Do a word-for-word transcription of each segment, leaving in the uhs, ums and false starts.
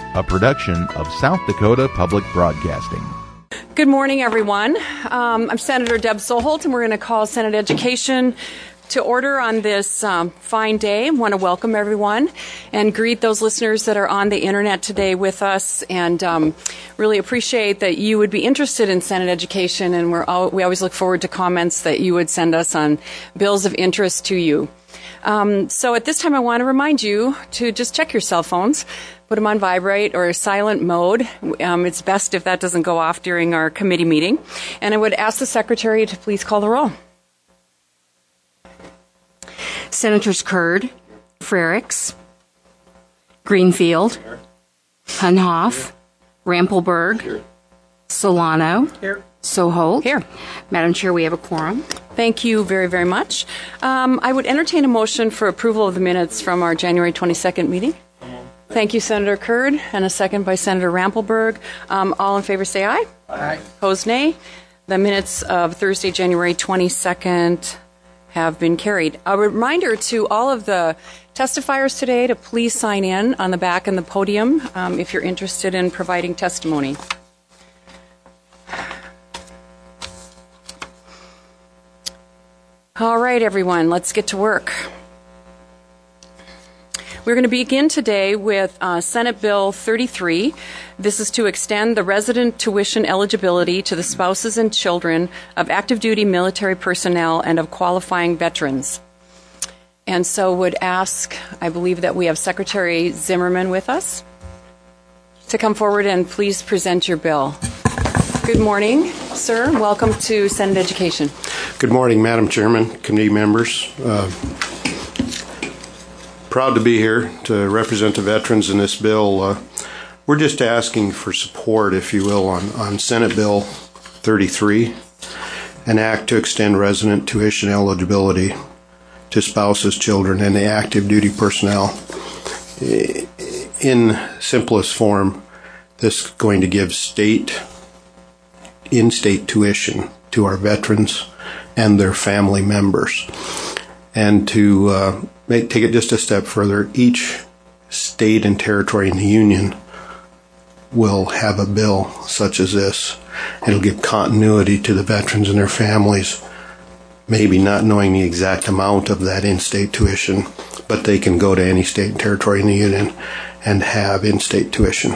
a production of South Dakota Public Broadcasting. Good morning, everyone. Um, I'm Senator Deb Soholt, and we're going to call Senate Education to order on this um, fine day. I want to welcome everyone and greet those listeners that are on the internet today with us, and um, really appreciate that you would be interested in Senate education, and we're all, we always look forward to comments that you would send us on bills of interest to you. Um, so at this time, I want to remind you to just check your cell phones, put them on vibrate or silent mode. Um, it's best if that doesn't go off during our committee meeting. And I would ask the Secretary to please call the roll. Senators Curd, Frericks, Greenfield, Hunhoff, Rampelberg, Solano, Here. Soholt. Here. Madam Chair, we have a quorum. Thank you very, very much. Um, I would entertain a motion for approval of the minutes from our January twenty-second meeting. Thank you, Senator Curd, and a second by Senator Rampelberg. Um, all in favor say aye. Aye. Opposed, nay. The minutes of Thursday, January twenty-second have been carried. A reminder to all of the testifiers today to please sign in on the back and the podium um, if you're interested in providing testimony. All right, everyone, let's get to work. We're going to begin today with uh, Senate Bill thirty-three. This is to extend the resident tuition eligibility to the spouses and children of active duty military personnel and of qualifying veterans. And so would ask, I believe that we have Secretary Zimmerman with us, to come forward and please present your bill. Good morning, sir. Welcome to Senate Education. Good morning, Madam Chairman, committee members. Uh, proud to be here to represent the veterans in this bill. Uh, we're just asking for support, if you will, on, on Senate Bill thirty-three, an act to extend resident tuition eligibility to spouses, children, and the active duty personnel. In simplest form, this is going to give state, in-state tuition to our veterans and their family members. And to uh, make, take it just a step further, each state and territory in the Union will have a bill such as this. It'll give continuity to the veterans and their families, maybe not knowing the exact amount of that in-state tuition, but they can go to any state and territory in the Union and have in-state tuition.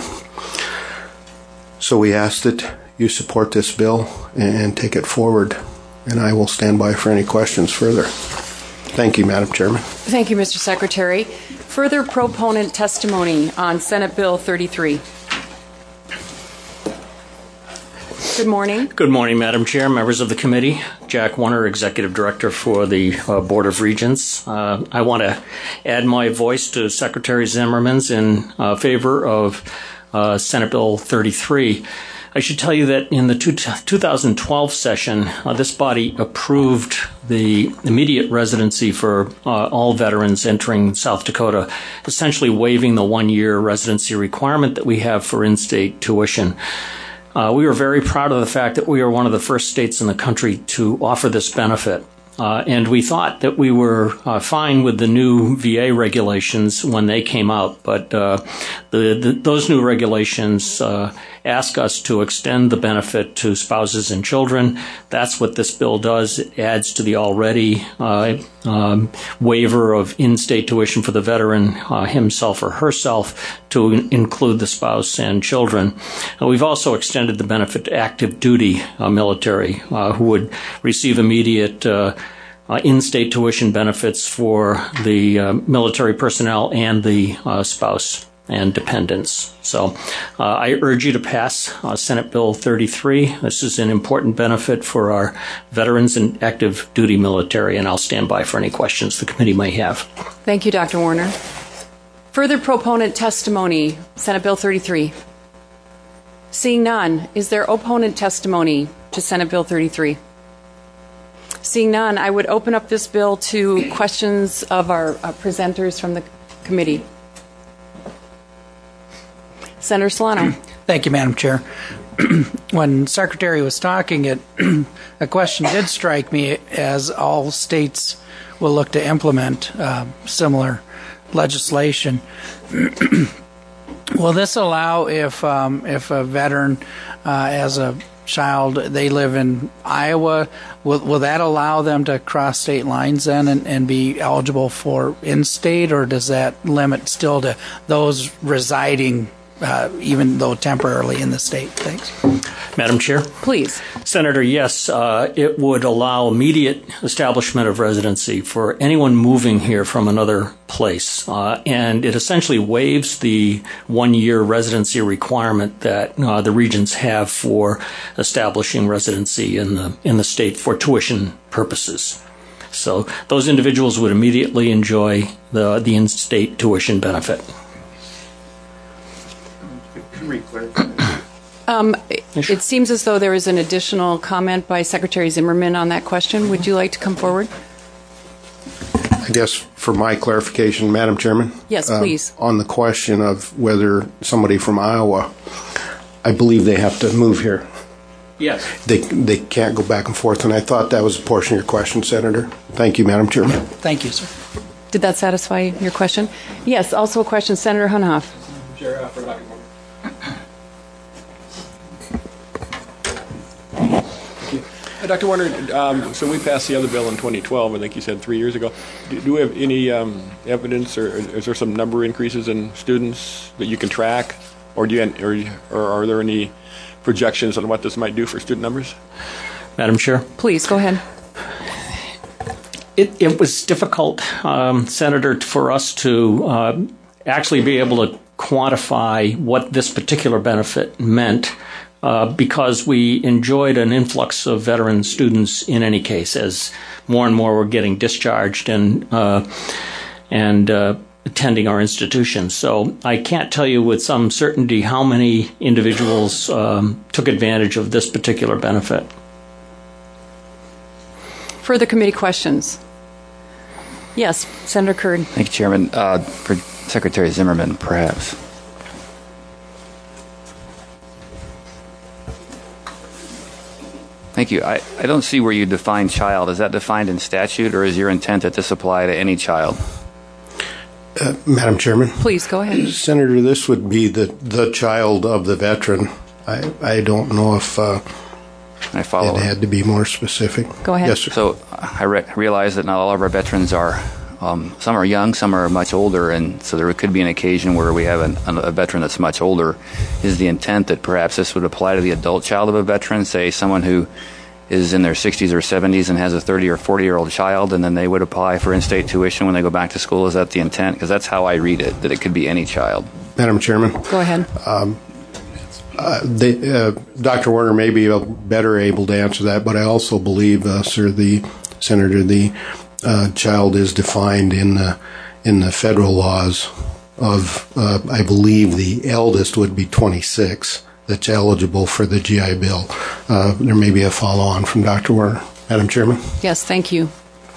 So we ask that you support this bill and take it forward, and I will stand by for any questions further. Thank you, Madam Chairman. Thank you, Mister Secretary. Further proponent testimony on Senate Bill thirty-three. Good morning. Good morning, Madam Chair, members of the committee. Jack Warner, Executive Director for the uh, Board of Regents. Uh, I want to add my voice to Secretary Zimmerman's in uh, favor of uh, Senate Bill thirty-three. I should tell you that in the two thousand twelve session, uh, this body approved the immediate residency for uh, all veterans entering South Dakota, essentially waiving the one-year residency requirement that we have for in-state tuition. Uh, we were very proud of the fact that we are one of the first states in the country to offer this benefit. Uh, and we thought that we were uh, fine with the new V A regulations when they came out, but uh, the, the, those new regulations uh, ask us to extend the benefit to spouses and children. That's what this bill does. It adds to the already uh, um, waiver of in-state tuition for the veteran uh, himself or herself to in- include the spouse and children. And we've also extended the benefit to active duty uh, military uh, who would receive immediate uh, Uh, in-state tuition benefits for the uh, military personnel and the uh, spouse and dependents. So uh, I urge you to pass uh, Senate Bill thirty-three. This is an important benefit for our veterans and active duty military, and I'll stand by for any questions the committee may have. Thank you, Doctor Warner. Further proponent testimony, Senate Bill thirty-three. Seeing none, is there opponent testimony to Senate Bill thirty-three? Seeing none, I would open up this bill to questions of our uh, presenters from the committee. Senator Solano. Thank you, Madam Chair. When Secretary was talking, it a question did strike me, as all states will look to implement uh, similar legislation. will this allow if um, if a veteran uh, as a child, they live in Iowa, will, will that allow them to cross state lines then and, and be eligible for in-state, or does that limit still to those residing, uh, even though temporarily in the state? Thanks. Madam Chair? Please. Senator, yes, uh, it would allow immediate establishment of residency for anyone moving here from another place. Uh, and it essentially waives the one-year residency requirement that uh, the regions have for establishing residency in the in the state for tuition purposes. So those individuals would immediately enjoy the, the in-state tuition benefit. Can we clarify? Um, it, it seems as though there is an additional comment by Secretary Zimmerman on that question. Would you like to come forward? I guess for my clarification, Madam Chairman. Yes, uh, please. On the question of whether somebody from Iowa, I believe they have to move here. Yes. They they can't go back and forth, and I thought that was a portion of your question, Senator. Thank you, Madam Chairman. Thank you, sir. Did that satisfy your question? Yes, also a question, Senator Hunhoff. Chair, uh, for Doctor Doctor Warner, um, so we passed the other bill in twenty twelve, I think you said three years ago. Do, do we have any um, evidence, or is there some number increases in students that you can track, or do you, or, or are there any projections on what this might do for student numbers? Madam Chair? Please, go ahead. It, it was difficult, um, Senator, for us to uh, actually be able to quantify what this particular benefit meant. Uh, because we enjoyed an influx of veteran students in any case, as more and more were getting discharged and uh, and uh, attending our institutions. So I can't tell you with some certainty how many individuals um, took advantage of this particular benefit. Further committee questions? Yes, Senator Curd. Thank you, Chairman. Uh, for Secretary Zimmerman, perhaps. Thank you. I, I don't see where you define child. Is that defined in statute, or is your intent that this apply to any child? Uh, Madam Chairman. Please, go ahead. Senator, this would be the, the child of the veteran. I, I don't know if uh, I follow it had to be more specific. Go ahead. Yes, sir. So I re- realize that not all of our veterans are, um, some are young, some are much older, and so there could be an occasion where we have an, a veteran that's much older. Is the intent that perhaps this would apply to the adult child of a veteran, say someone who is in their sixties or seventies and has a thirty or forty year old child, and then they would apply for in-state tuition when they go back to school? Is that the intent? Because that's how I read it, that it could be any child. Madam Chairman. Go ahead. Um, uh, they, uh, Doctor Warner may be better able to answer that, but I also believe, uh, sir, the Senator, the uh, child is defined in the in the federal laws of, uh, I believe, the eldest would be twenty-six. That's eligible for the G I Bill. Uh, there may be a follow-on from Doctor Warner. Madam Chairman? Yes, thank you.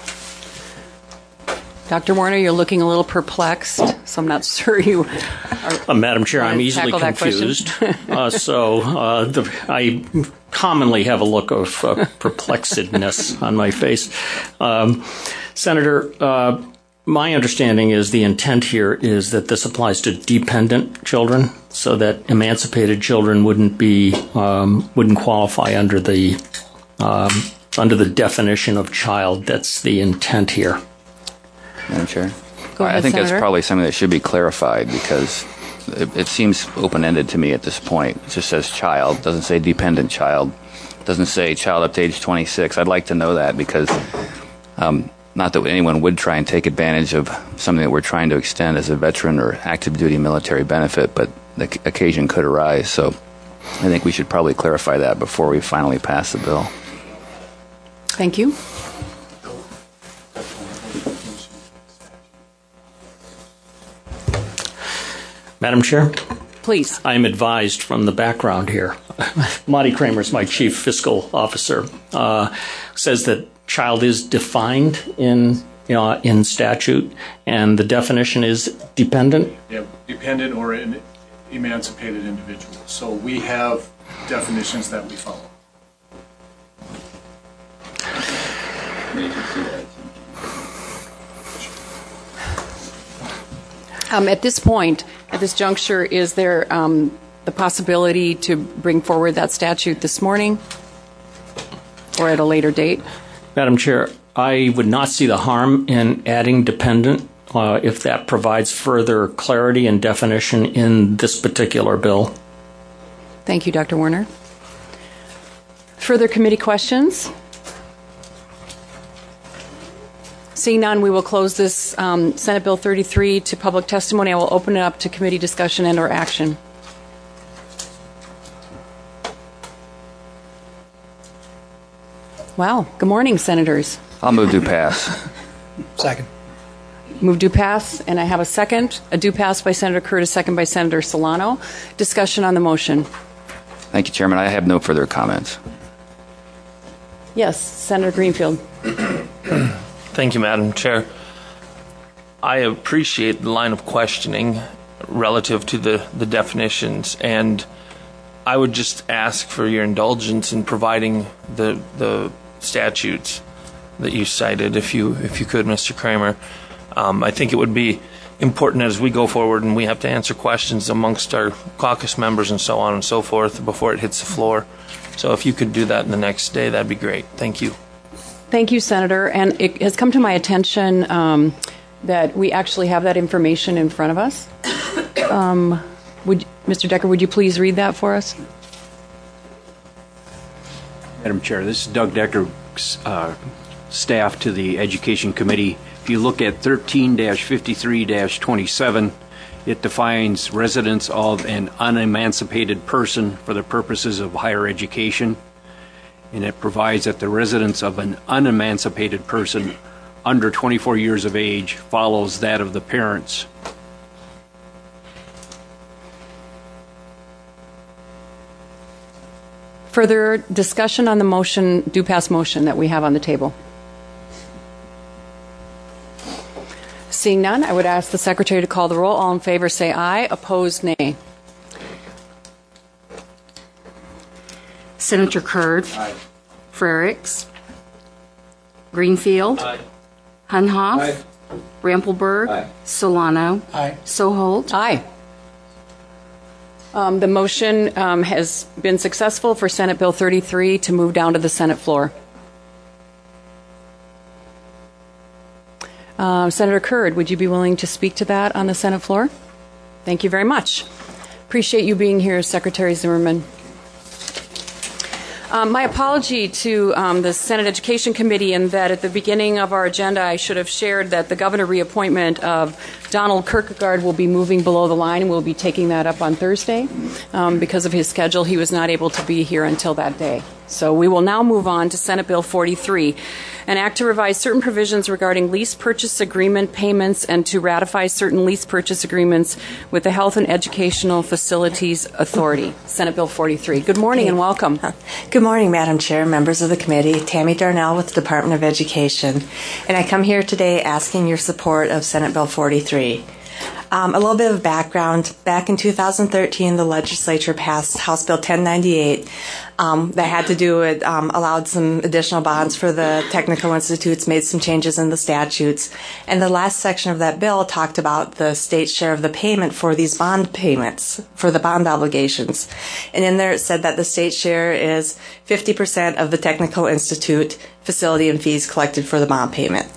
Doctor Warner, you're looking a little perplexed, so I'm not sure you are. Uh, Madam Chair, I'm easily confused. uh, so uh, the, I commonly have a look of uh, perplexedness on my face. Um, Senator, uh, my understanding is the intent here is that this applies to dependent children, so that emancipated children wouldn't be um, wouldn't qualify under the um, under the definition of child. That's the intent here. Madam Chair? Go ahead, I think Senator. that's probably something that should be clarified, because it, it seems open-ended to me at this point. It just says child, doesn't say dependent child, doesn't say child up to age twenty-six. I'd like to know that, because um, not that anyone would try and take advantage of something that we're trying to extend as a veteran or active duty military benefit, but the occasion could arise. So I think we should probably clarify that before we finally pass the bill. Thank you. Madam Chair? Please. I am advised from the background here. Monty Kramer is my chief fiscal officer. Uh, says that child is defined in you know, in statute, and the definition is dependent. Yeah, dependent or an emancipated individual. So we have definitions that we follow. Um, at this point, At this juncture, is there um, the possibility to bring forward that statute this morning or at a later date? Madam Chair, I would not see the harm in adding dependent uh, if that provides further clarity and definition in this particular bill. Thank you, Doctor Warner. Further committee questions? Seeing none, we will close this um, Senate Bill thirty-three to public testimony. I will open it up to committee discussion and or action. Wow. Good morning, Senators. I'll move to pass. Second. Move do pass, and I have a second. A do pass by Senator Curd, a second by Senator Solano. Discussion on the motion. Thank you, Chairman. I have no further comments. Yes, Senator Greenfield. Thank you, Madam Chair. I appreciate the line of questioning relative to the, the definitions, and I would just ask for your indulgence in providing the the statutes that you cited, if you if you could, Mister Kramer. Um, I think it would be important as we go forward and we have to answer questions amongst our caucus members and so on and so forth before it hits the floor. So if you could do that in the next day, that'd be great. Thank you. Thank you, Senator. And it has come to my attention um, that we actually have that information in front of us. Um, would Mister Decker, would you please read that for us? Madam Chair, this is Doug Decker, uh, staff to the Education Committee. If you look at thirteen dash fifty-three dash twenty-seven, it defines residence of an unemancipated person for the purposes of higher education. And it provides that the residence of an unemancipated person under twenty-four years of age follows that of the parents. Further discussion on the motion, do pass motion that we have on the table. Seeing none, I would ask the Secretary to call the roll. All in favor say aye. Opposed, nay. Senator Curd. Aye. Frericks. Greenfield. Aye. Hunhoff. Aye. Rampelberg. Aye. Solano. Aye. Soholt. Aye. Um, the motion um, has been successful for Senate Bill thirty-three to move down to the Senate floor. Uh, Senator Curd, would you be willing to speak to that on the Senate floor? Thank you very much. Appreciate you being here, Secretary Zimmerman. Um, my apology to um, the Senate Education Committee in that at the beginning of our agenda I should have shared that the governor reappointment of Donald Kierkegaard will be moving below the line, and we'll be taking that up on Thursday. Um, because of his schedule, he was not able to be here until that day. So we will now move on to Senate Bill forty-three, an act to revise certain provisions regarding lease purchase agreement payments and to ratify certain lease purchase agreements with the Health and Educational Facilities Authority. Senate Bill forty-three. Good morning okay. and welcome. Good morning, Madam Chair, members of the committee. Tammy Darnell with the Department of Education. And I come here today asking your support of Senate Bill forty-three. Um, a little bit of background. Back in two thousand thirteen, the legislature passed House Bill ten ninety-eight um, that had to do with, um, allowed some additional bonds for the technical institutes, made some changes in the statutes. And the last section of that bill talked about the state share of the payment for these bond payments, for the bond obligations. And in there it said that the state share is fifty percent of the technical institute facility and fees collected for the bond payment.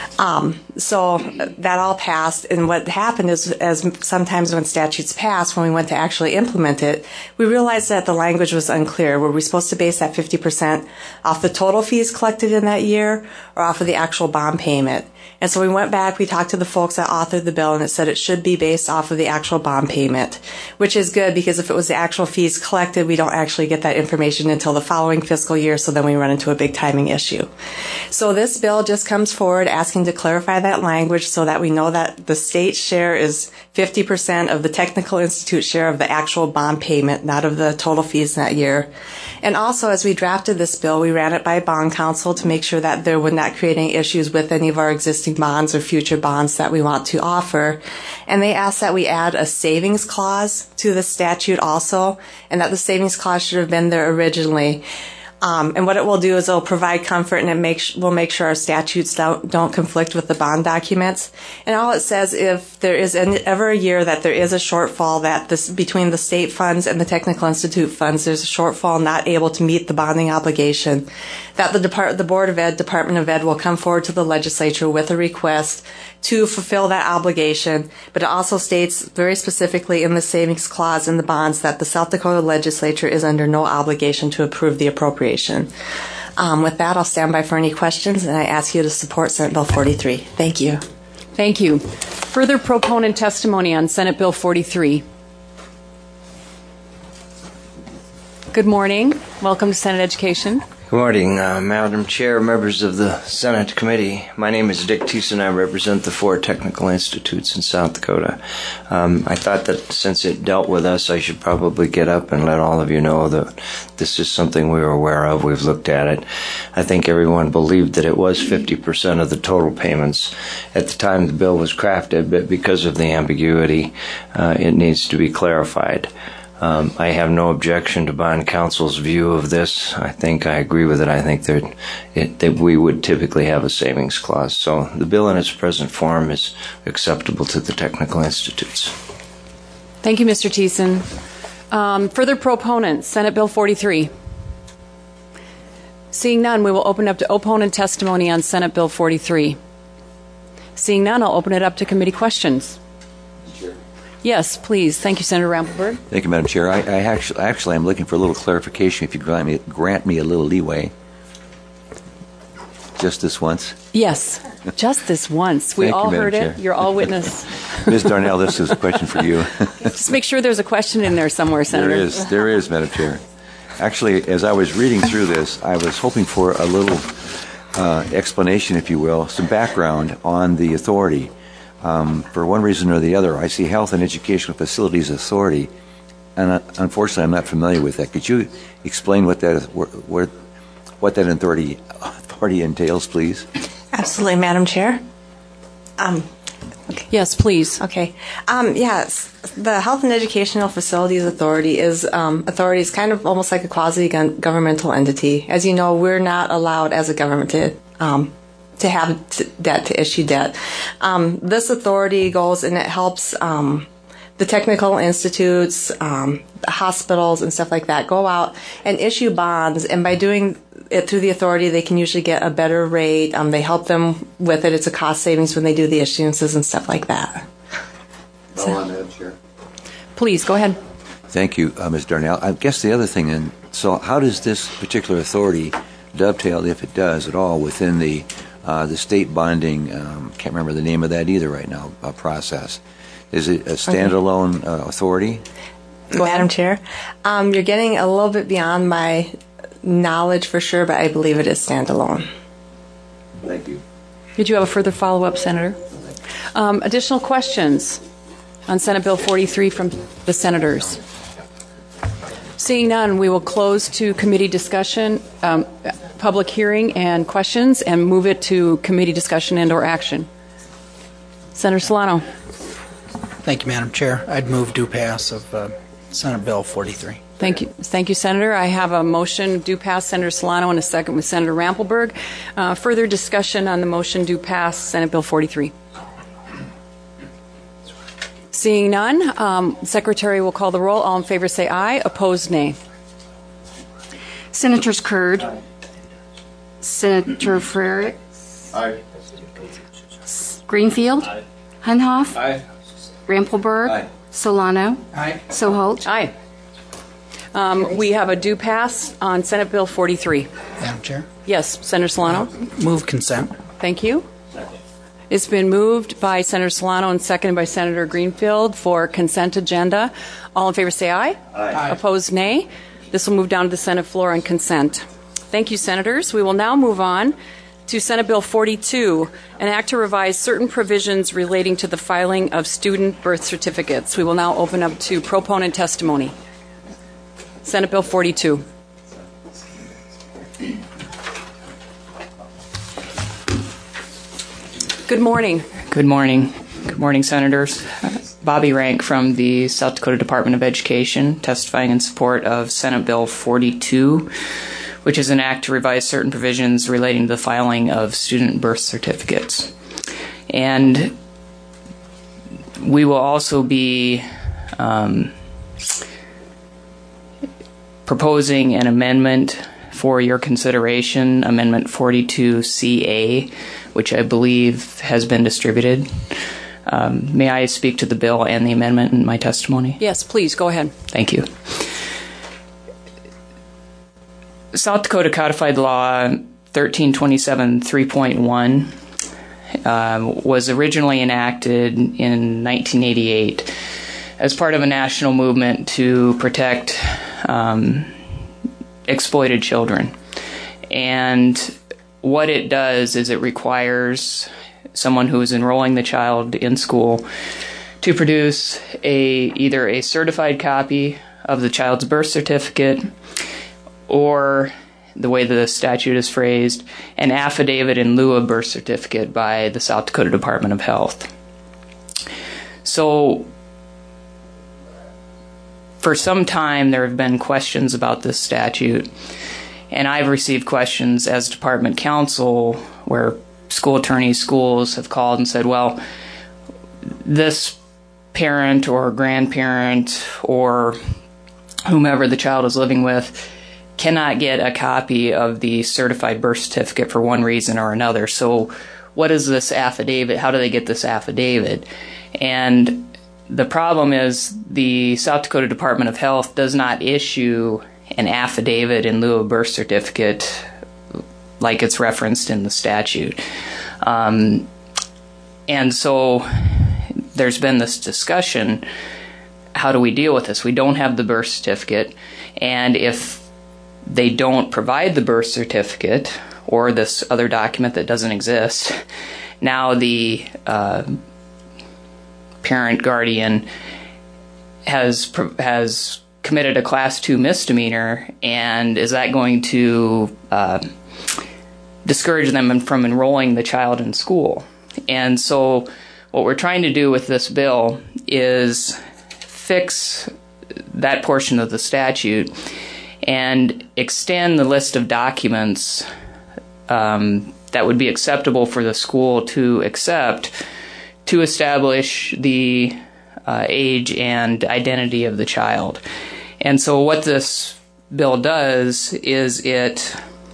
Um, so that all passed, and what happened is, as sometimes when statutes pass, when we went to actually implement it, we realized that the language was unclear. Were we supposed to base that fifty percent off the total fees collected in that year or off of the actual bond payment? And so we went back, we talked to the folks that authored the bill, and it said it should be based off of the actual bond payment, which is good because if it was the actual fees collected, we don't actually get that information until the following fiscal year, so then we run into a big timing issue. So this bill just comes forward asking to clarify that language so that we know that the state share is fifty percent of the technical institute share of the actual bond payment, not of the total fees that year. And also, as we drafted this bill, we ran it by bond counsel to make sure that there would not create any issues with any of our existing bonds or future bonds that we want to offer. And they asked that we add a savings clause to the statute also, and that the savings clause should have been there originally. Um, and what it will do is it'll provide comfort, and it makes will make sure our statutes don't, don't conflict with the bond documents. And all it says, if there is an, ever a year that there is a shortfall that this between the state funds and the Technical Institute funds, there's a shortfall not able to meet the bonding obligation, that the Depart- the Board of Ed, Department of Ed will come forward to the legislature with a request to fulfill that obligation. But it also states very specifically in the savings clause in the bonds that the South Dakota legislature is under no obligation to approve the appropriation. Um, with that, I'll stand by for any questions, and I ask you to support Senate Bill forty-three. Thank you. Thank you. Further proponent testimony on Senate Bill forty-three. Good morning. Welcome to Senate Education. Good morning, uh, Madam Chair, members of the Senate Committee. My name is Dick Thiessen. I represent the four technical institutes in South Dakota. Um, I thought that since it dealt with us, I should probably get up and let all of you know that this is something we were aware of. We've looked at it. I think everyone believed that it was fifty percent of the total payments at the time the bill was crafted, but because of the ambiguity, uh, it needs to be clarified. Um, I have no objection to bond counsel's view of this. I think I agree with it. I think that, it, that we would typically have a savings clause. So the bill in its present form is acceptable to the technical institutes. Thank you, Mister Thiessen. Um, further proponents, Senate Bill forty-three. Seeing none, we will open up to opponent testimony on Senate Bill forty-three. Seeing none, I'll open it up to committee questions. Yes, please. Thank you, Senator Rampelberg. Thank you, Madam Chair. I, I actually, actually, I'm looking for a little clarification. If you grant me, grant me a little leeway, just this once. Yes, just this once. We Thank all you, heard Madam it. Chair. You're all witness. Miz Darnell, this is a question for you. Just make sure there's a question in there somewhere, Senator. There is. There is, Madam Chair. Actually, as I was reading through this, I was hoping for a little uh, explanation, if you will, some background on the authority. Um, for one reason or the other, I see Health and Educational Facilities Authority, and uh, unfortunately, I'm not familiar with that. Could you explain what that is, what, what that authority authority entails, please? Absolutely, Madam Chair. Um, okay. Yes, please. Okay. Um, yes, the Health and Educational Facilities Authority is um, authority is kind of almost like a quasi-governmental entity. As you know, we're not allowed as a government to. Um, to have t- debt, to issue debt. Um, this authority goes and it helps um, the technical institutes, um, the hospitals and stuff like that go out and issue bonds. And by doing it through the authority, they can usually get a better rate. Um, they help them with it. It's a cost savings when they do the issuances and stuff like that. So, on, Madam Chair. Please, go ahead. Thank you, uh, Miz Darnell. I guess the other thing, and so how does this particular authority dovetail, if it does at all, within the Uh, the state bonding, um, can't remember the name of that either right now, uh, process. Is it a standalone uh, authority? Madam Chair, um, you're getting a little bit beyond my knowledge for sure, but I believe it is standalone. Thank you. Did you have a further follow-up, Senator? Um, additional questions on Senate Bill forty-three from the senators? Seeing none, we will close to committee discussion, um, public hearing and questions, and move it to committee discussion and or action. Senator Solano. Thank you, Madam Chair. I'd move due pass of uh, Senate Bill forty-three. Thank you. Thank you, Senator. I have a motion due pass Senator Solano and a second with Senator Rampelberg. Uh, further discussion on the motion due pass Senate Bill forty-three. Seeing none, um, Secretary will call the roll. All in favor say aye. Opposed, nay. Senators Curd. Aye. Senator Frerick. Aye. Greenfield. Aye. Hunhoff. Aye. Rampelberg. Aye. Solano. Aye. Soholt. Aye. Um, we have a due pass on Senate Bill forty-three. Madam Chair? Yes, Senator Solano. Uh, move consent. Thank you. It's been moved by Senator Solano and seconded by Senator Greenfield for consent agenda. All in favor say aye. Aye. Aye. Opposed, nay. This will move down to the Senate floor on consent. Thank you, Senators. We will now move on to Senate Bill forty-two, an act to revise certain provisions relating to the filing of student birth certificates. We will now open up to proponent testimony. Senate Bill forty-two. Good morning. Good morning. Good morning, Senators. Bobby Rank from the South Dakota Department of Education, testifying in support of Senate Bill forty-two, which is an act to revise certain provisions relating to the filing of student birth certificates. And we will also be um, proposing an amendment for your consideration, Amendment forty-two C A, which I believe has been distributed. Um, may I speak to the bill and the amendment in my testimony? Yes, please, go ahead. Thank you. South Dakota Codified Law thirteen twenty-seven three point one uh, was originally enacted in nineteen eighty-eight as part of a national movement to protect um, exploited children. And what it does is it requires someone who is enrolling the child in school to produce a either a certified copy of the child's birth certificate, or, the way the statute is phrased, an affidavit in lieu of birth certificate by the South Dakota Department of Health. So, for some time there have been questions about this statute, and I've received questions as department counsel where school attorneys, schools have called and said, well, this parent or grandparent or whomever the child is living with cannot get a copy of the certified birth certificate for one reason or another. So what is this affidavit? How do they get this affidavit? And the problem is the South Dakota Department of Health does not issue an affidavit in lieu of birth certificate like it's referenced in the statute. Um, and so there's been this discussion, how do we deal with this? We don't have the birth certificate, and if they don't provide the birth certificate or this other document that doesn't exist, now the uh, parent guardian has has committed a class two misdemeanor, and is that going to uh, discourage them from enrolling the child in school? And so what we're trying to do with this bill is fix that portion of the statute and extend the list of documents um, that would be acceptable for the school to accept to establish the uh, age and identity of the child. And so what this bill does is it,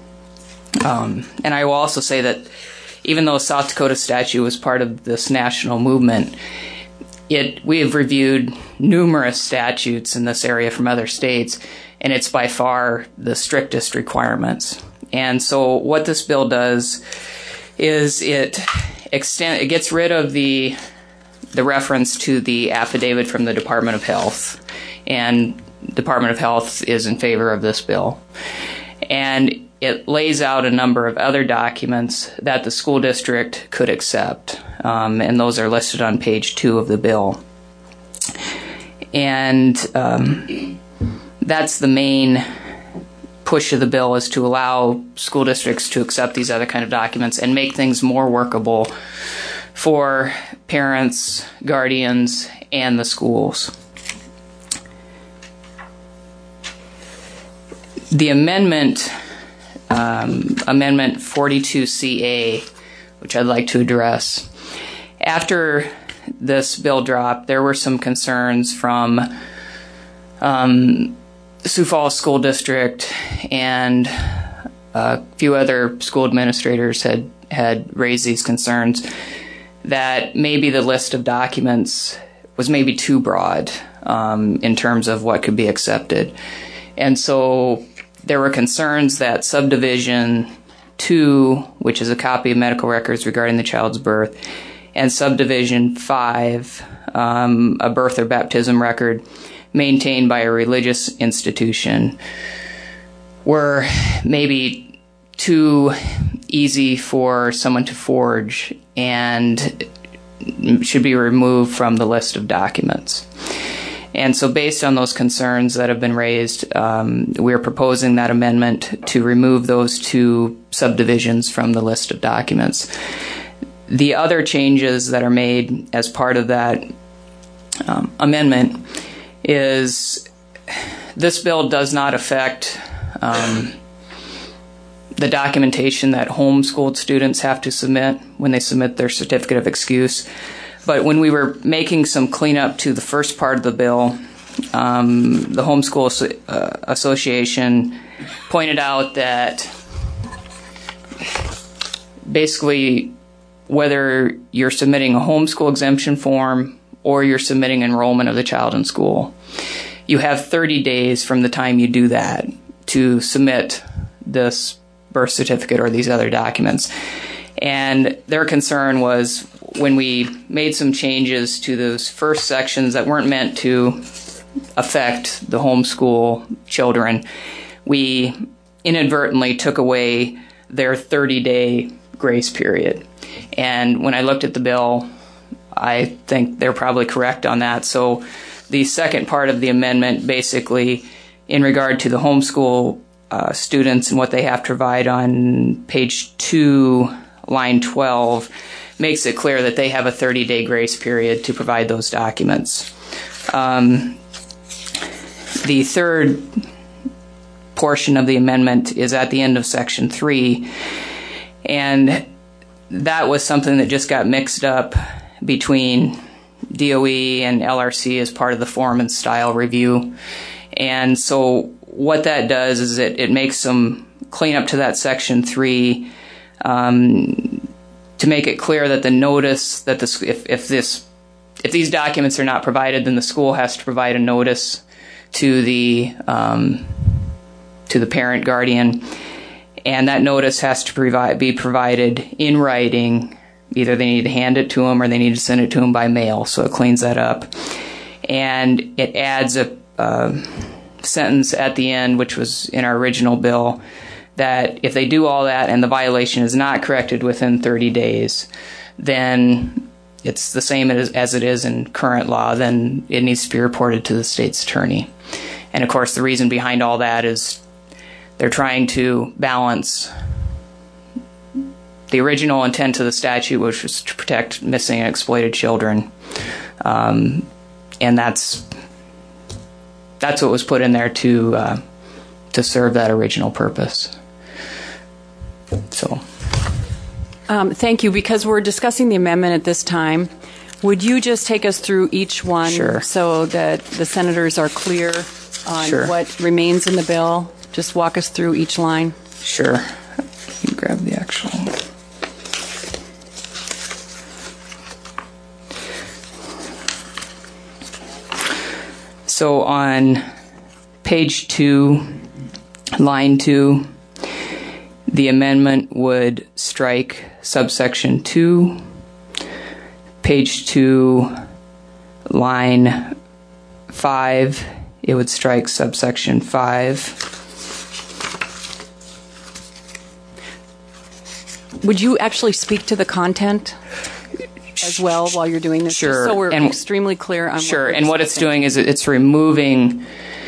um, and I will also say that even though South Dakota statute was part of this national movement, it we have reviewed numerous statutes in this area from other states, and it's by far the strictest requirements. And so what this bill does is it extend it gets rid of the the reference to the affidavit from the Department of Health, and Department of Health is in favor of this bill. And it lays out a number of other documents that the school district could accept, um, and those are listed on page two of the bill. And um, that's the main push of the bill, is to allow school districts to accept these other kind of documents and make things more workable for parents, guardians, and the schools. The amendment, um, Amendment forty-two C A, which I'd like to address. After this bill dropped, there were some concerns from um, Sioux Falls School District, and a few other school administrators had, had raised these concerns that maybe the list of documents was maybe too broad um, in terms of what could be accepted. And so there were concerns that subdivision two, which is a copy of medical records regarding the child's birth, and subdivision five, um, a birth or baptism record maintained by a religious institution, were maybe too easy for someone to forge and should be removed from the list of documents. And so based on those concerns that have been raised, um, we're proposing that amendment to remove those two subdivisions from the list of documents. The other changes that are made as part of that um, amendment is this bill does not affect um, the documentation that homeschooled students have to submit when they submit their certificate of excuse. But when we were making some cleanup to the first part of the bill, um, the Homeschool uh, Association pointed out that basically whether you're submitting a homeschool exemption form or you're submitting enrollment of the child in school, you have thirty days from the time you do that to submit this birth certificate or these other documents. And their concern was when we made some changes to those first sections that weren't meant to affect the homeschool children, we inadvertently took away their thirty-day grace period. And when I looked at the bill, I think they're probably correct on that. So the second part of the amendment, basically in regard to the homeschool uh, students and what they have to provide on page two, line twelve, makes it clear that they have a thirty-day grace period to provide those documents. Um, the third portion of the amendment is at the end of section three, and that was something that just got mixed up between D O E and L R C as part of the form and style review. And so what that does is it, it makes some cleanup to that section three um, to make it clear that the notice that the if, if this if these documents are not provided, then the school has to provide a notice to the um, to the parent guardian, and that notice has to provide be provided in writing. Either they need to hand it to them or they need to send it to them by mail, so it cleans that up. And it adds a uh, sentence at the end, which was in our original bill, that if they do all that and the violation is not corrected within thirty days, then it's the same as, as it is in current law, then it needs to be reported to the state's attorney. And of course, the reason behind all that is they're trying to balance the original intent of the statute, which was to protect missing and exploited children, um, and that's that's what was put in there to uh, to serve that original purpose. So, um, thank you. Because we're discussing the amendment at this time, would you just take us through each one, sure, so that the senators are clear on sure. what remains in the bill? Just walk us through each line. Sure. You grab the actual. So on page two, line two, the amendment would strike subsection two. Page two, line five, it would strike subsection five. Would you actually speak to the content as well while you're doing this? Sure. Just so we're and, extremely clear on sure. what we're and what it's doing is it's removing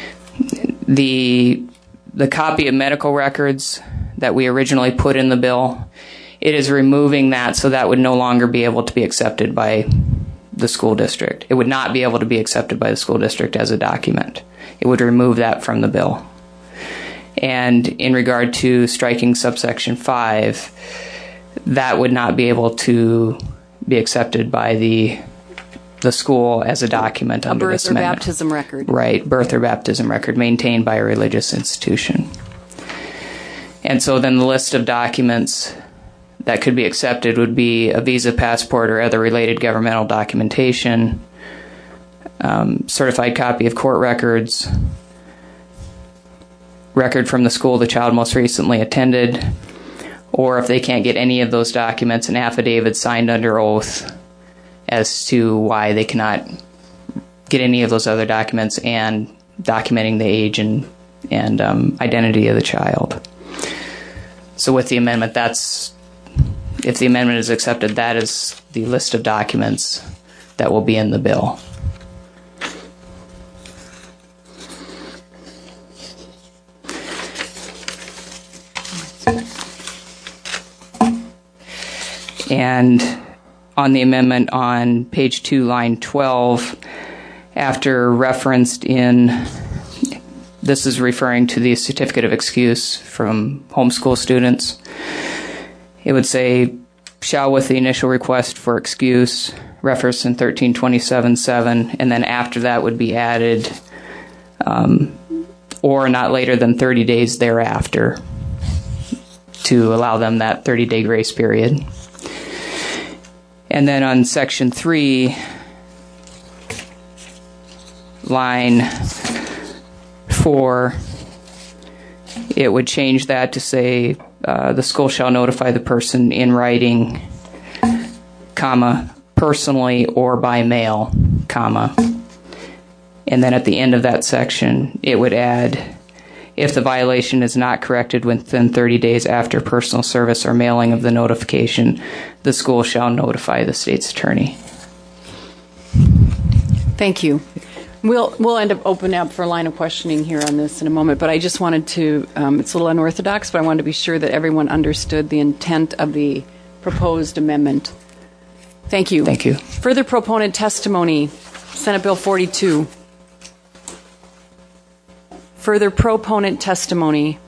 the the copy of medical records that we originally put in the bill. It is removing that, so that would no longer be able to be accepted by the school district. It would not be able to be accepted by the school district as a document. It would remove that from the bill. And in regard to striking subsection five, that would not be able to be accepted by the the school as a document a under birth this or amendment. baptism record. Right, birth or baptism record maintained by a religious institution. And so then the list of documents that could be accepted would be a visa, passport, or other related governmental documentation, um, certified copy of court records, record from the school the child most recently attended, or if they can't get any of those documents, an affidavit signed under oath as to why they cannot get any of those other documents, and documenting the age and, and um, identity of the child. So with the amendment, that's, if the amendment is accepted, that is the list of documents that will be in the bill. And on the amendment on page two, line twelve, after referenced in this is referring to the certificate of excuse from homeschool students. It would say, shall with the initial request for excuse, referenced in thirteen twenty-seven seven, and then after that would be added, um, or not later than thirty days thereafter, to allow them that thirty-day grace period. And then on section three, line four, it would change that to say, uh, the school shall notify the person in writing, comma, personally or by mail, comma. And then at the end of that section, it would add, if the violation is not corrected within thirty days after personal service or mailing of the notification, the school shall notify the state's attorney. Thank you. We'll we'll end up opening up for a line of questioning here on this in a moment, but I just wanted to, um, it's a little unorthodox, but I wanted to be sure that everyone understood the intent of the proposed amendment. Thank you. Thank you. Further proponent testimony, Senate Bill forty-two. Further proponent testimony.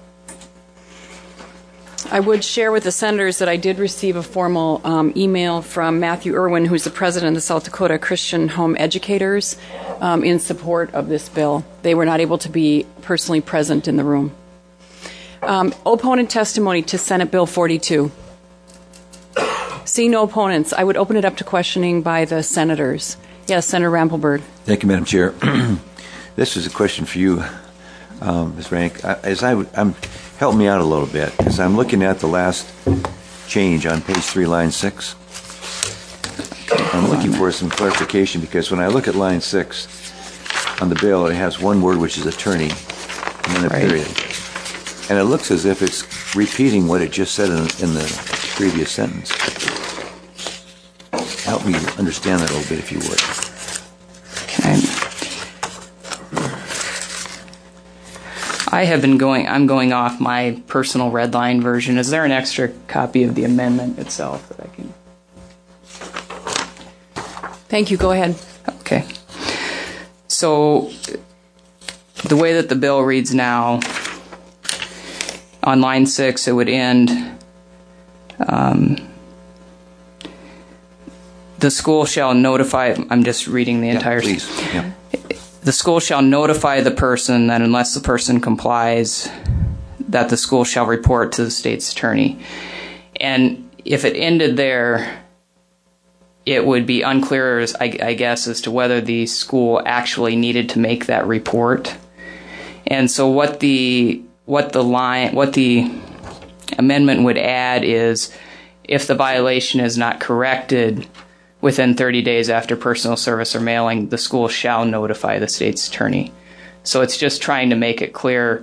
I would share with the senators that I did receive a formal um, email from Matthew Irwin, who's the president of the South Dakota Christian Home Educators, um, in support of this bill. They were not able to be personally present in the room. Um, opponent testimony to Senate Bill forty-two. Seeing no opponents, I would open it up to questioning by the senators. Yes, Senator Rampelberg. Thank you, Madam Chair. This is a question for you, um, Miz Rank. I, as I, I'm help me out a little bit, because I'm looking at the last change on page three, line six. I'm looking for some clarification, because when I look at line six on the bill, it has one word, which is attorney, and then a right. period. And it looks as if it's repeating what it just said in, in the previous sentence. Help me understand that a little bit, if you would. I have been going, I'm going off my personal red line version. Is there an extra copy of the amendment itself that I can? Thank you. Go ahead. Okay. So the way that the bill reads now, on line six, it would end, um, the school shall notify, I'm just reading the Yeah, entire. please. Yeah. The school shall notify the person that unless the person complies, that the school shall report to the state's attorney. And if it ended there, it would be unclear, as I, I guess, as to whether the school actually needed to make that report. And so what the what the line what the amendment would add is, if the violation is not corrected within thirty days after personal service or mailing, the school shall notify the state's attorney. So it's just trying to make it clear.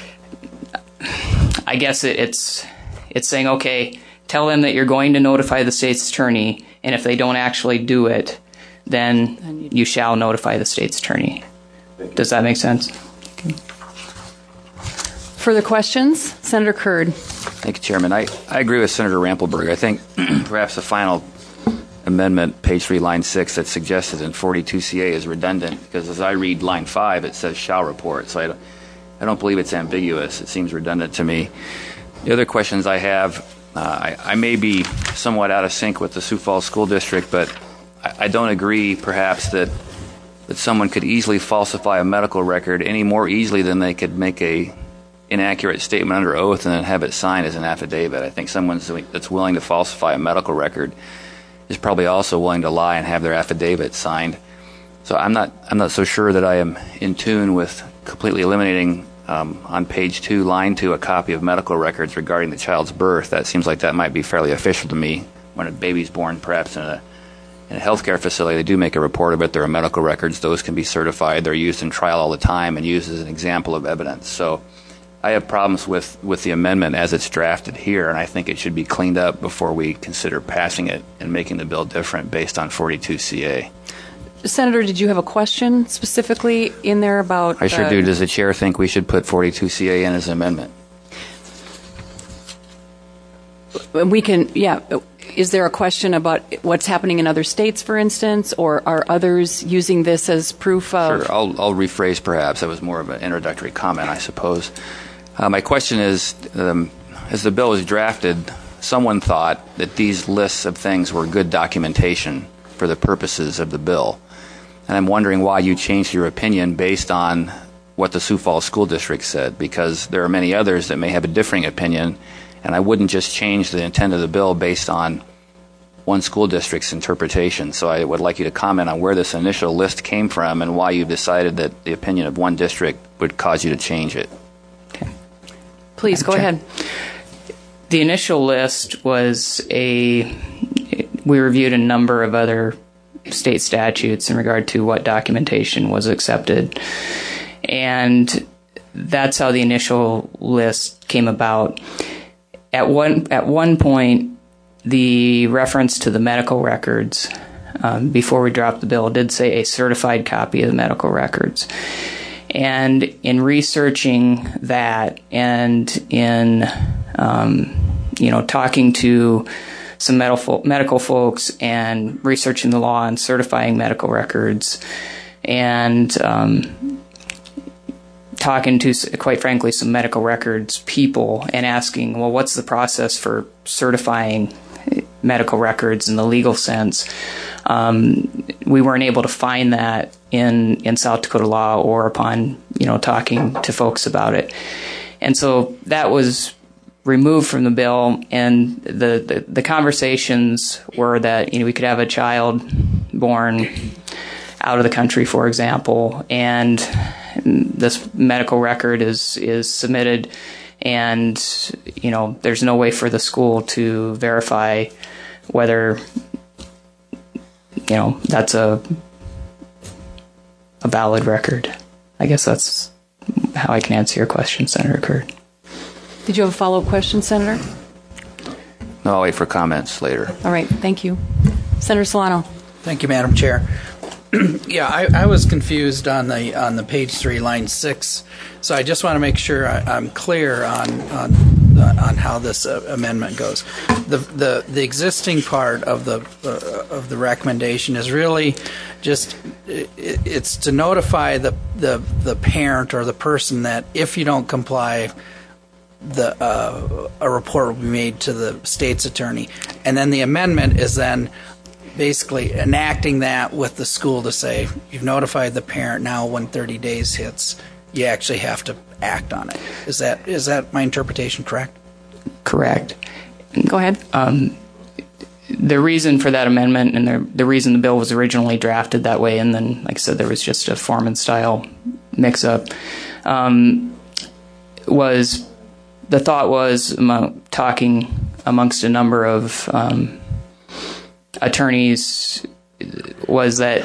I guess it, it's it's saying, okay, tell them that you're going to notify the state's attorney, and if they don't actually do it, then you shall notify the state's attorney. Does that make sense? Okay. Further questions? Senator Curd. Thank you, Chairman. I, I agree with Senator Rampelberg. I think perhaps the final amendment, page three, line six, that's suggested in forty-two C A is redundant, because as I read line five, it says shall report. So I don't, I don't believe it's ambiguous. It seems redundant to me. The other questions I have, uh, I, I may be somewhat out of sync with the Sioux Falls School District, but I, I don't agree perhaps that that someone could easily falsify a medical record any more easily than they could make a inaccurate statement under oath and then have it signed as an affidavit. I think someone that's willing to falsify a medical record is probably also willing to lie and have their affidavit signed. So I'm not I'm not so sure that I am in tune with completely eliminating um, on page two, line two, a copy of medical records regarding the child's birth. That seems like that might be fairly official to me. When a baby's born, perhaps in a in a healthcare facility, they do make a report of it. There are medical records. Those can be certified. They're used in trial all the time and used as an example of evidence. So I have problems with, with the amendment as it's drafted here, and I think it should be cleaned up before we consider passing it and making the bill different based on forty-two C A. Senator, did you have a question specifically in there about... I sure uh, do. Does the chair think we should put forty-two C A in as an amendment? We can, yeah. is there a question about what's happening in other states, for instance, or are others using this as proof of? Sure, I'll, I'll rephrase perhaps. That was more of an introductory comment, I suppose. Uh, my question is, um, as the bill was drafted, someone thought that these lists of things were good documentation for the purposes of the bill. And I'm wondering why you changed your opinion based on what the Sioux Falls School District said, because there are many others that may have a differing opinion, and I wouldn't just change the intent of the bill based on one school district's interpretation. So I would like you to comment on where this initial list came from and why you've decided that the opinion of one district would cause you to change it. Okay. Please, go ahead. The initial list was a, we reviewed a number of other state statutes in regard to what documentation was accepted. And that's how the initial list came about. At one at one point, the reference to the medical records, um, before we dropped the bill, did say a certified copy of the medical records. And in researching that and in, um, you know, talking to some medical medical folks and researching the law and certifying medical records and um, talking to, quite frankly, some medical records people and asking, well, what's the process for certifying medical records in the legal sense? Um, we weren't able to find that in, in South Dakota law or upon, you know, talking to folks about it. And so that was removed from the bill, and the, the, the conversations were that, you know, we could have a child born out of the country, for example, and this medical record is is submitted, and, you know, there's no way for the school to verify whether, you know, that's a a valid record. I guess that's how I can answer your question, Senator Curd. Did you have a follow-up question, Senator? No, I'll wait for comments later. All right, thank you. Senator Solano. Thank you, Madam Chair. Yeah, I, I was confused on the on the page three, line six. So I just want to make sure I, I'm clear on on on how this uh, amendment goes. The the the existing part of the uh, of the recommendation is really just it, it's to notify the, the the parent or the person that if you don't comply, the uh, a report will be made to the state's attorney, and then the amendment is then basically enacting that with the school to say you've notified the parent. Now when thirty days hits, you actually have to act on it. Is that is that my interpretation correct? Correct. Go ahead. Um, the reason for that amendment and the, the reason the bill was originally drafted that way, and then, like I said, there was just a form and style mix-up, um, was the thought was among, talking amongst a number of um, attorneys was that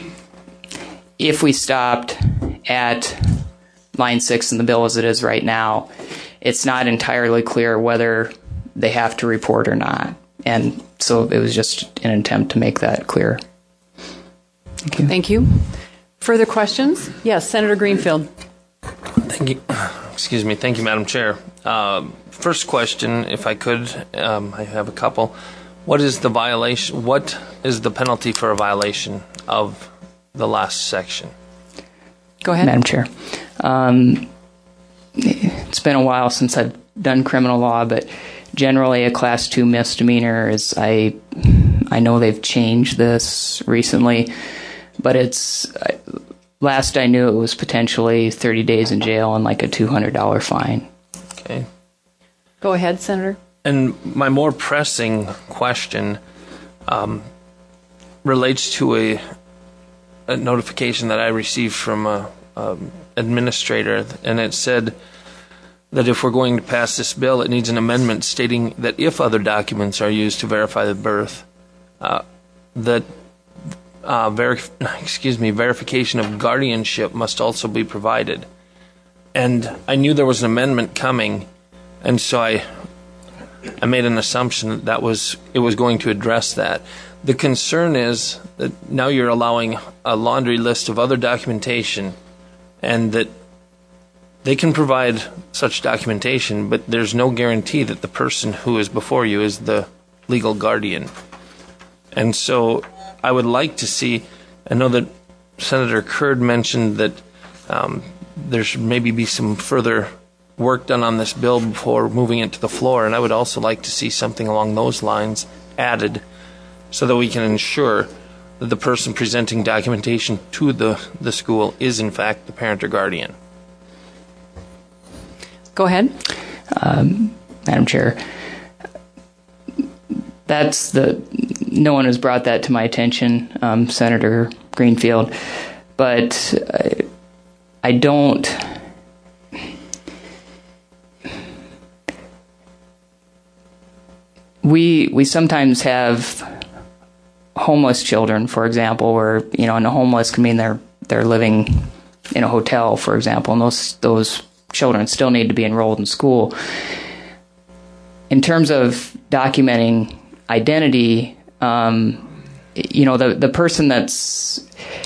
if we stopped at line six in the bill as it is right now, it's not entirely clear whether they have to report or not. And so it was just an attempt to make that clear. Thank you. Thank you. Further questions? Yes, Senator Greenfield. Thank you. Excuse me. Thank you, Madam Chair. Um, first question, if I could, um, I have a couple. What is the violation? What is the penalty for a violation of the last section? Go ahead, Madam Chair. Um, it's been a while since I've done criminal law, but generally a class two misdemeanor is, I I know they've changed this recently, but it's, last I knew it was potentially thirty days in jail and like a two hundred dollars fine. Okay. Go ahead, Senator. And my more pressing question um, relates to a, a notification that I received from a um, administrator, and it said that if we're going to pass this bill, it needs an amendment stating that if other documents are used to verify the birth, uh, that uh, verif- excuse me, verification of guardianship must also be provided. And I knew there was an amendment coming, and so I I made an assumption that, that was it was going to address that. The concern is that now you're allowing a laundry list of other documentation, and that they can provide such documentation, but there's no guarantee that the person who is before you is the legal guardian. And so I would like to see, I know that Senator Curd mentioned that um, there should maybe be some further work done on this bill before moving it to the floor, and I would also like to see something along those lines added so that we can ensure that the person presenting documentation to the, the school is in fact the parent or guardian. Go ahead. Um, Madam Chair, that's the, no one has brought that to my attention, um, Senator Greenfield, but I, I don't, we, we sometimes have homeless children, for example, where, you know, and a homeless can mean they're, they're living in a hotel, for example, and those, those children still need to be enrolled in school. In terms of documenting identity, um, you know, the, the person that's,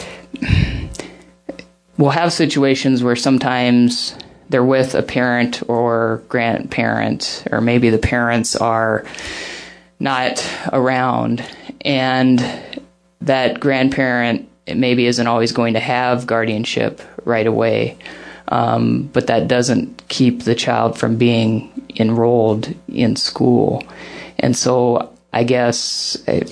we'll have situations where sometimes they're with a parent or grandparent, or maybe the parents are not around, and that grandparent maybe isn't always going to have guardianship right away. Um, but that doesn't keep the child from being enrolled in school. And so I guess I,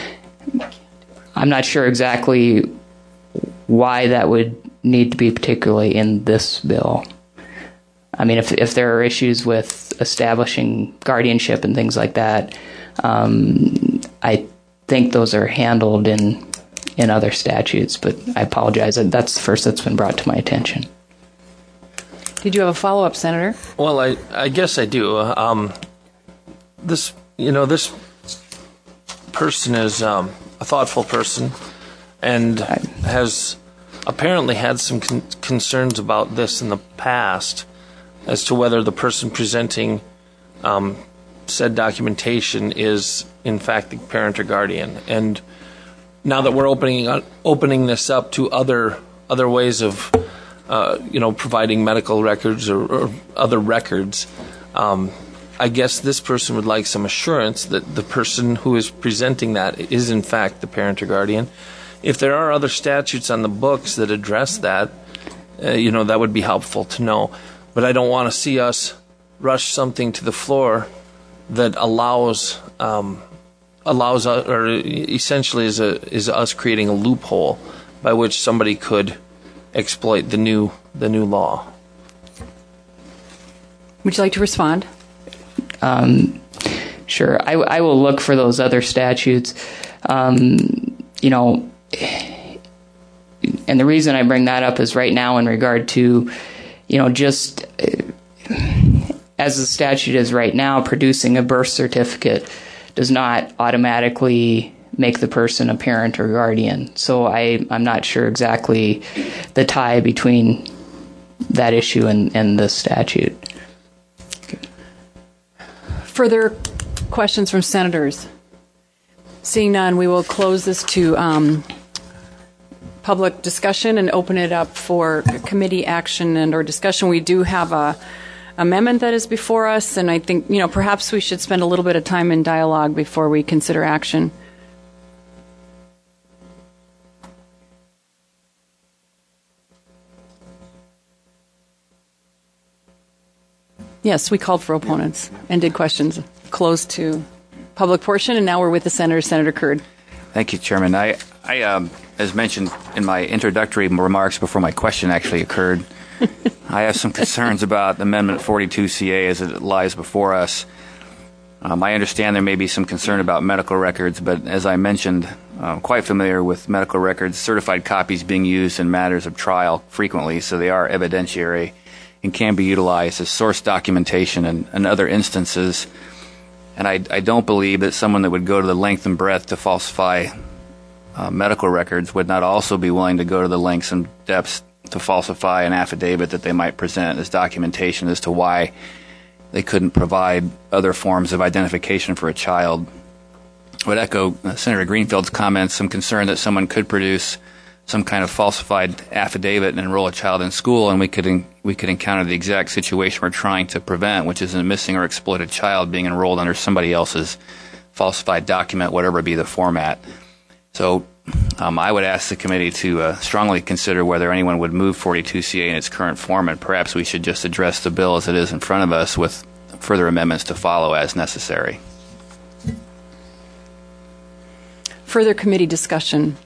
I'm not sure exactly why that would need to be particularly in this bill. I mean, if if there are issues with establishing guardianship and things like that, um, I think those are handled in in other statutes, but I apologize. That's the first that's been brought to my attention. Did you have a follow-up, Senator? Well, I, I guess I do. Um, this, you know, this person is um, a thoughtful person and has apparently had some con- concerns about this in the past as to whether the person presenting um, said documentation is, in fact, the parent or guardian. And now that we're opening uh, opening this up to other other ways of Uh, you know, providing medical records or, or other records, um, I guess this person would like some assurance that the person who is presenting that is in fact the parent or guardian. If there are other statutes on the books that address that, uh, you know, that would be helpful to know. But I don't want to see us rush something to the floor that allows um, allows us, or essentially is a is us creating a loophole by which somebody could exploit the new the new law. Would you like to respond? Um, sure. I, I will look for those other statutes. Um, you know, and the reason I bring that up is right now in regard to, you know, just uh, as the statute is right now, producing a birth certificate does not automatically make the person a parent or guardian. So I, I'm not sure exactly the tie between that issue and, and the statute. Further questions from senators? Seeing none, we will close this to um, public discussion and open it up for committee action and or discussion. We do have a amendment that is before us, and I think, you know, perhaps we should spend a little bit of time in dialogue before we consider action. Yes, we called for opponents and did questions. Closed to public portion, and now we're with the senator, Senator Curd. Thank you, Chairman. I, I um, as mentioned in my introductory remarks before my question actually occurred, I have some concerns about Amendment forty-two C A as it lies before us. Um, I understand there may be some concern about medical records, but as I mentioned, I'm quite familiar with medical records, certified copies being used in matters of trial frequently, so they are evidentiary and can be utilized as source documentation in, in other instances. And I, I don't believe that someone that would go to the length and breadth to falsify uh, medical records would not also be willing to go to the lengths and depths to falsify an affidavit that they might present as documentation as to why they couldn't provide other forms of identification for a child. I would echo uh, Senator Greenfield's comments, some concern that someone could produce some kind of falsified affidavit and enroll a child in school, and we could en- we could encounter the exact situation we're trying to prevent, which is a missing or exploited child being enrolled under somebody else's falsified document, whatever be the format. So um, I would ask the committee to uh, strongly consider whether anyone would move forty-two C A in its current form, and perhaps we should just address the bill as it is in front of us with further amendments to follow as necessary. Further committee discussion.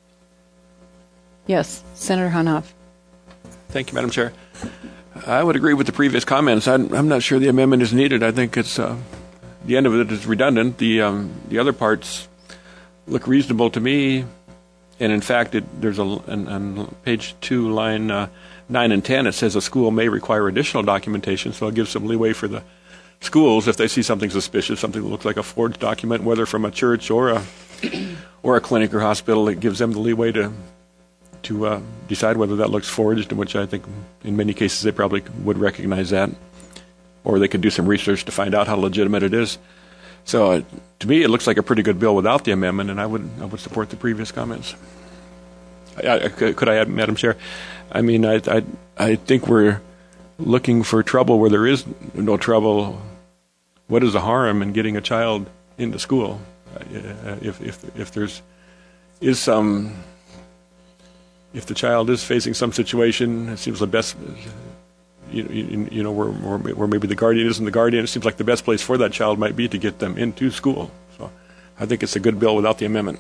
Yes, Senator Honhoff. Thank you, Madam Chair. I would agree with the previous comments. I'm, I'm not sure the amendment is needed. I think it's uh, the end of it is redundant. The um, the other parts look reasonable to me, and in fact, it, there's a on, on page two, line uh, nine and ten. It says a school may require additional documentation, so it gives some leeway for the schools if they see something suspicious, something that looks like a forged document, whether from a church or a or a clinic or hospital. It gives them the leeway to. to uh, decide whether that looks forged, which I think in many cases they probably would recognize that, or they could do some research to find out how legitimate it is. So uh, to me, it looks like a pretty good bill without the amendment, and I would I would support the previous comments. I, I, could I add, Madam Chair? I mean, I, I I think we're looking for trouble where there is no trouble. What is the harm in getting a child into school? Uh, if if if there's is some If the child is facing some situation, it seems the best, you, you, you know, where, where, where maybe the guardian isn't the guardian, it seems like the best place for that child might be to get them into school. So I think it's a good bill without the amendment.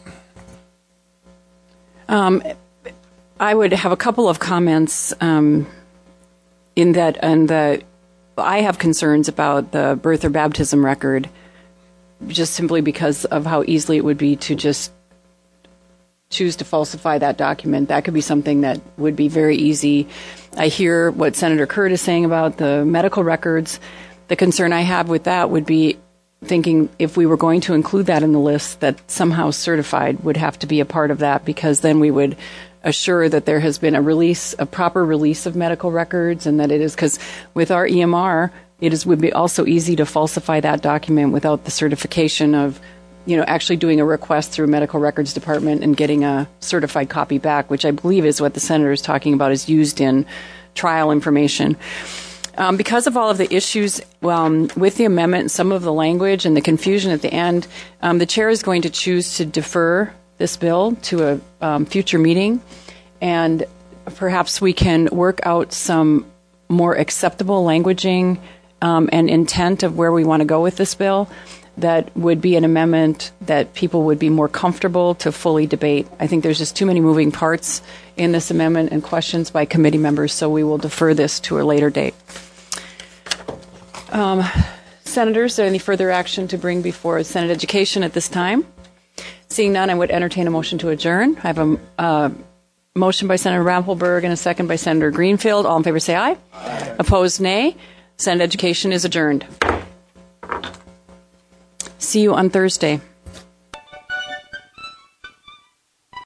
Um, I would have a couple of comments um, in that, and the I have concerns about the birth or baptism record, just simply because of how easily it would be to just choose to falsify that document. That could be something that would be very easy. I hear what Senator Curd is saying about the medical records. The concern I have with that would be thinking if we were going to include that in the list, that somehow certified would have to be a part of that, because then we would assure that there has been a release, a proper release of medical records, and that it is, because with our E M R, it is would be also easy to falsify that document without the certification of, you know, actually doing a request through Medical Records Department and getting a certified copy back, which I believe is what the Senator is talking about, is used in trial information. Um, because of all of the issues um, with the amendment and some of the language and the confusion at the end, um, the Chair is going to choose to defer this bill to a um, future meeting, and perhaps we can work out some more acceptable languaging um, and intent of where we want to go with this bill. That would be an amendment that people would be more comfortable to fully debate. I think there's just too many moving parts in this amendment and questions by committee members, so we will defer this to a later date. Um, Senators, is there any further action to bring before Senate Education at this time? Seeing none, I would entertain a motion to adjourn. I have a uh, motion by Senator Rampelberg and a second by Senator Greenfield. All in favor say aye. Aye. Opposed, nay. Senate Education is adjourned. See you on Thursday.